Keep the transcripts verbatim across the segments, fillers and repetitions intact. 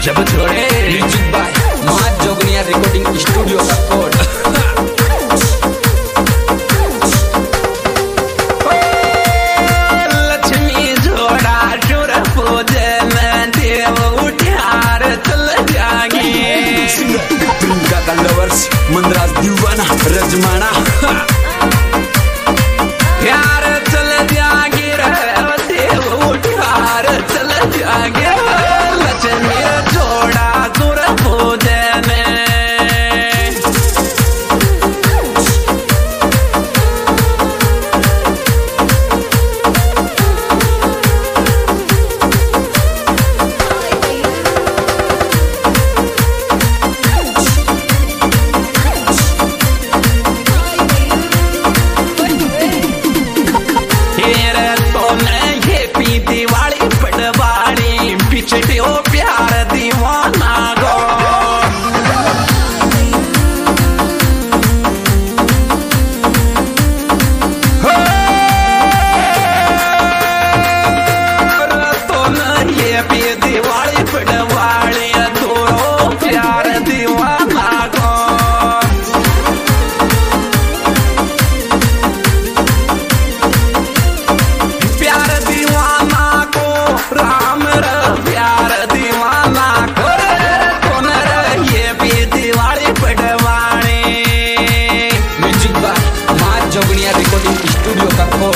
जब छोड़े music by Maa Joganiya recording studio का कोड। लक्ष्मी जोड़ा शुर पूजन देव उठार चल जागे प्रियंका कांडवर्स मंदराज दीवाना रजमाना प्यार चल जागे देव उठार चल जागे लक्ष्मी जोड़ा सुर पूजन। दिवाली पटवाड़ी पिछड़ियो प्यार दीवाना गो तो न ये भी दिवाली पटवाड़ी दोरो प्यार दीवाना गो प्यार दीवाना राम र प्यार दीवाना कौन ये भी Diwali पटवाने। Music by Maa Joganiya recording studio का कोड।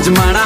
अजमाना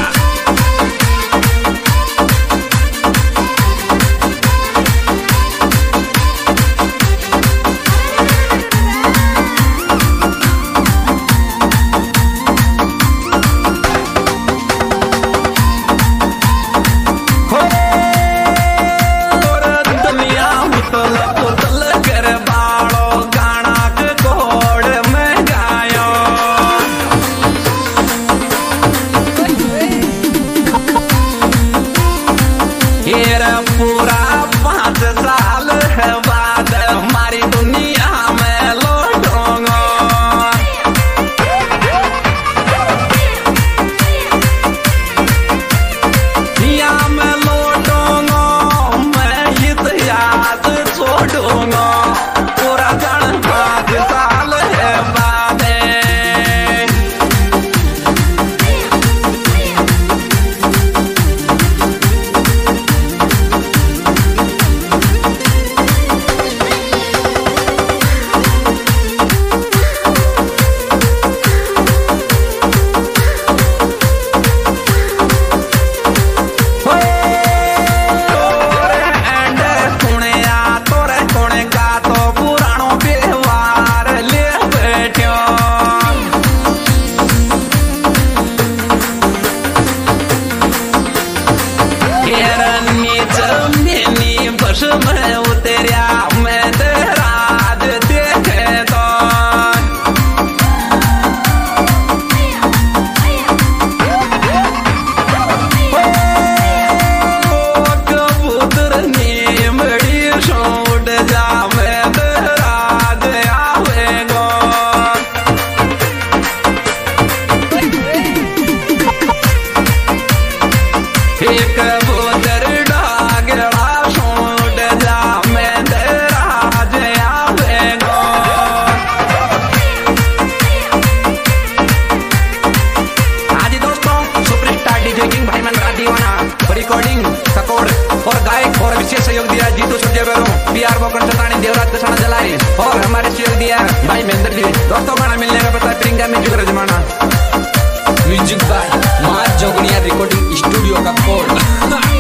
पूरा पाँच साल है बाद हमारी दुनिया में लौटूंगा। दुनिया में लौटूंगा मैं इतिहास छोड़ूंगा। पूरा जन पाँच साल है बाद मैं उतरिया मैं तेरा देखे तो कबूतर नी बड़ी छोड़ जा मैं तेरा आवेगा। एक कबूतर डागड़ा रिकॉर्डिंग सकोड़ और गायक और विशेष सहयोग दिया जीतू सूर्यवरू, पीआर बोकन चतानी, देवराज कसाना जलाई और हमारे सहयोग दिया भाई महेंद्र जी। दोस्तों गाना मिलने का पता है प्रियंका म्यूजिक रजमाना। Music by Maa Joganiya recording studio का कोड।